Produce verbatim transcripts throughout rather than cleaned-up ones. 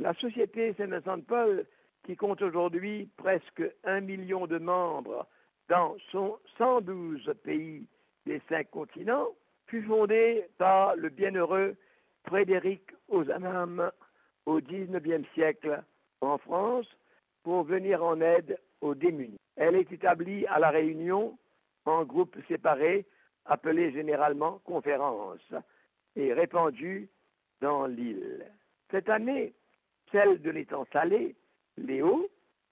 La Société Saint-Vincent-de-Paul, qui compte aujourd'hui presque un million de membres dans son cent douze pays des cinq continents, fut fondée par le bienheureux Frédéric Ozanam au dix-neuvième siècle en France pour venir en aide aux démunis. Elle est établie à La Réunion en groupes séparés appelés généralement conférences et répandue dans l'île. Cette année, celle de l'étang salé, Léo,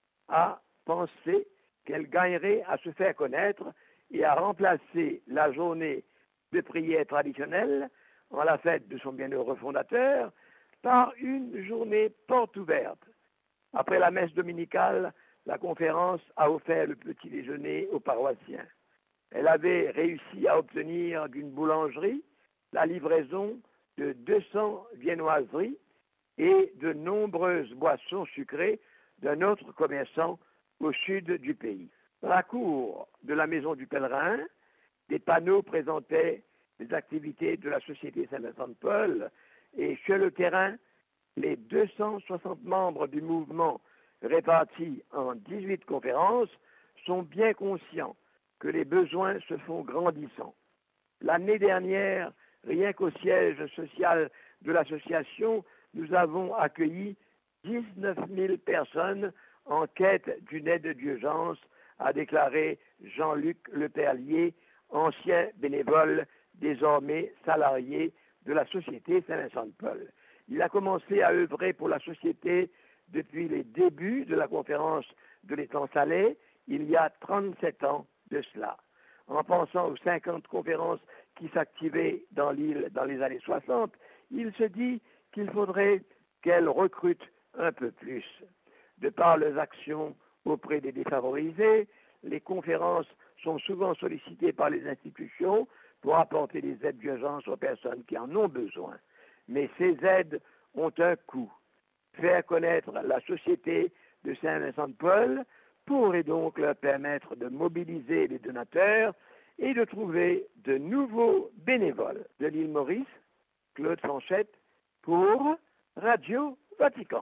a pensé qu'elle gagnerait à se faire connaître et à remplacer la journée de prière traditionnelle en la fête de son bienheureux fondateur par une journée porte ouverte. Après la messe dominicale, la conférence a offert le petit déjeuner aux paroissiens. Elle avait réussi à obtenir d'une boulangerie la livraison de deux cents viennoiseries et de nombreuses boissons sucrées d'un autre commerçant au sud du pays. Dans la cour de la Maison du Pèlerin, des panneaux présentaient les activités de la Société Saint-Vincent-de-Paul et sur le terrain, les deux cent soixante membres du mouvement répartis en dix-huit conférences sont bien conscients que les besoins se font grandissants. L'année dernière, rien qu'au siège social de l'association, nous avons accueilli dix-neuf mille personnes en quête d'une aide d'urgence, a déclaré Jean-Luc Leperlier, ancien bénévole, désormais salarié de la Société Saint-Vincent-de-Paul. Il a commencé à œuvrer pour la Société depuis les débuts de la conférence de l'étang salé, il y a trente-sept ans de cela. En pensant aux cinquante conférences qui s'activaient dans l'île dans les années soixante, il se dit qu'il faudrait qu'elle recrute un peu plus. De par leurs actions auprès des défavorisés, les conférences sont souvent sollicitées par les institutions pour apporter des aides d'urgence aux personnes qui en ont besoin. Mais ces aides ont un coût. Faire connaître la Société de Saint-Vincent-de-Paul pourrait donc leur permettre de mobiliser les donateurs et de trouver de nouveaux bénévoles. De l'île Maurice, Claude Fanchette pour Radio Vatican.